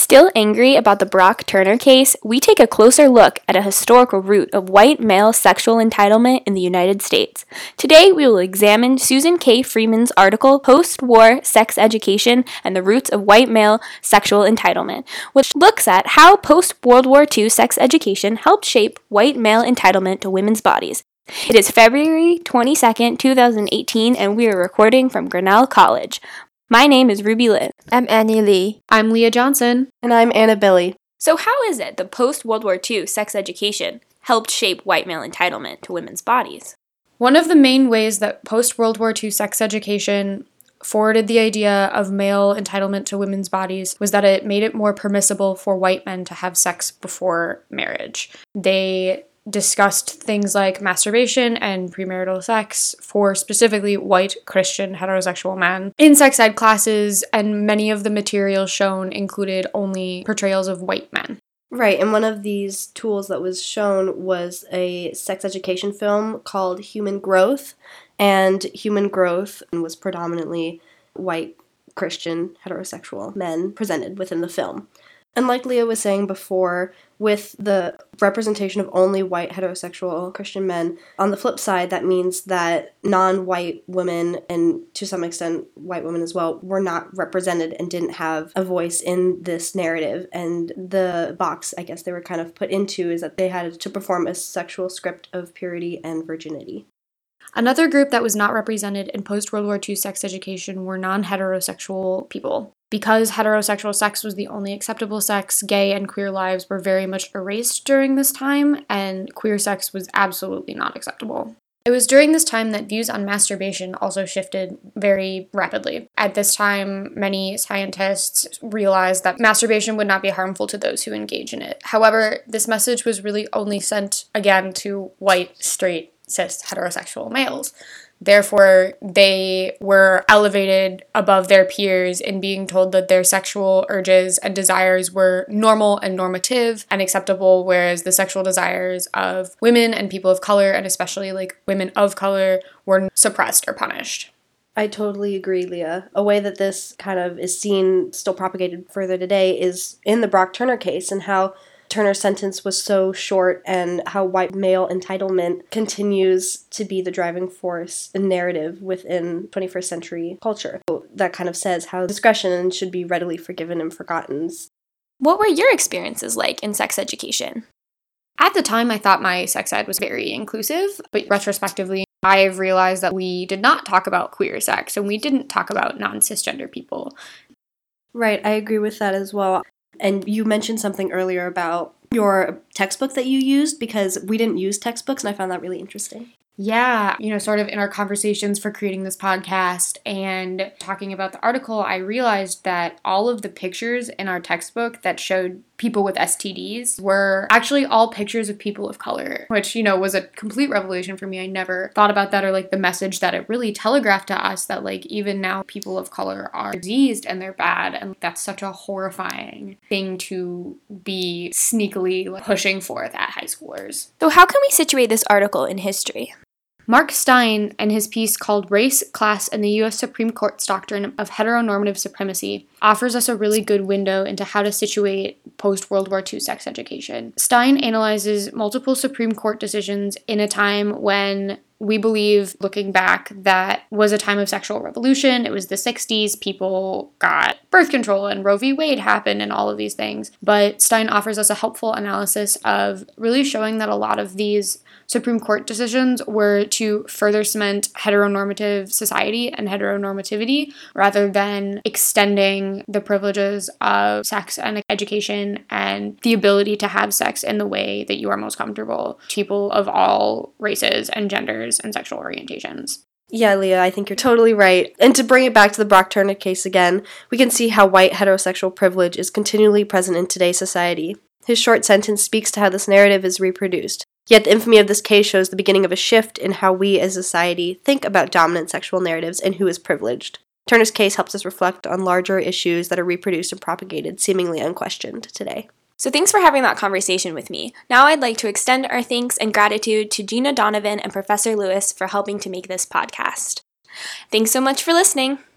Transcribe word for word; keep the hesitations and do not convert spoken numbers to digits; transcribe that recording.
Still angry about the Brock Turner case, we take a closer look at a historical root of white male sexual entitlement in the United States. Today, we will examine Susan K. Freeman's article, Post-War Sex Education and the Roots of White Male Sexual Entitlement, which looks at how post-World War Two sex education helped shape white male entitlement to women's bodies. It is February twenty-second, twenty eighteen, and we are recording from Grinnell College. My name is Ruby Liv. I'm Annie Lee. I'm Leah Johnson. And I'm Anna Billy. So how is it the post-World War Two sex education helped shape white male entitlement to women's bodies? One of the main ways that post-World War Two sex education forwarded the idea of male entitlement to women's bodies was that it made it more permissible for white men to have sex before marriage. They discussed things like masturbation and premarital sex for specifically white Christian heterosexual men in sex ed classes, and many of the materials shown included only portrayals of white men. Right, and one of these tools that was shown was a sex education film called Human Growth, and Human Growth was predominantly white Christian heterosexual men presented within the film. And like Leah was saying before, with the representation of only white heterosexual Christian men, on the flip side, that means that non-white women, and to some extent white women as well, were not represented and didn't have a voice in this narrative. And the box, I guess they were kind of put into, is that they had to perform a sexual script of purity and virginity. Another group that was not represented in post-World War Two sex education were non-heterosexual people. Because heterosexual sex was the only acceptable sex, gay and queer lives were very much erased during this time, and queer sex was absolutely not acceptable. It was during this time that views on masturbation also shifted very rapidly. At this time, many scientists realized that masturbation would not be harmful to those who engage in it. However, this message was really only sent, again, to white, straight, cis, heterosexual males. Therefore, they were elevated above their peers in being told that their sexual urges and desires were normal and normative and acceptable, whereas the sexual desires of women and people of color, and especially like women of color, were suppressed or punished. I totally agree, Leah. A way that this kind of is seen, still propagated further today, is in the Brock Turner case, and how Turner's sentence was so short and how white male entitlement continues to be the driving force and narrative within twenty-first century culture. That kind of says how discretion should be readily forgiven and forgotten. What were your experiences like in sex education? At the time, I thought my sex ed was very inclusive, but retrospectively, I've realized that we did not talk about queer sex and we didn't talk about non-cisgender people. Right, I agree with that as well. And you mentioned something earlier about your textbook that you used, because we didn't use textbooks, and I found that really interesting. Yeah, you know, sort of in our conversations for creating this podcast and talking about the article, I realized that all of the pictures in our textbook that showed people with S T Ds were actually all pictures of people of color, which, you know, was a complete revelation for me. I never thought about that, or like the message that it really telegraphed to us that like even now people of color are diseased and they're bad, and that's such a horrifying thing to be sneakily like, pushing forth at high schoolers. So how can we situate this article in history? Mark Stein, in his piece called Race, Class, and the U S Supreme Court's Doctrine of Heteronormative Supremacy, offers us a really good window into how to situate post-World War Two sex education. Stein analyzes multiple Supreme Court decisions in a time when we believe, looking back, that was a time of sexual revolution. It was the sixties. People got birth control and Roe v. Wade happened and all of these things. But Stein offers us a helpful analysis of really showing that a lot of these Supreme Court decisions were to further cement heteronormative society and heteronormativity rather than extending the privileges of sex and education and the ability to have sex in the way that you are most comfortable to people of all races and genders and sexual orientations. Yeah, Leah, I think you're totally right. And to bring it back to the Brock Turner case again, we can see how white heterosexual privilege is continually present in today's society. His short sentence speaks to how this narrative is reproduced. Yet the infamy of this case shows the beginning of a shift in how we as a society think about dominant sexual narratives and who is privileged. Turner's case helps us reflect on larger issues that are reproduced and propagated seemingly unquestioned today. So thanks for having that conversation with me. Now I'd like to extend our thanks and gratitude to Gina Donovan and Professor Lewis for helping to make this podcast. Thanks so much for listening.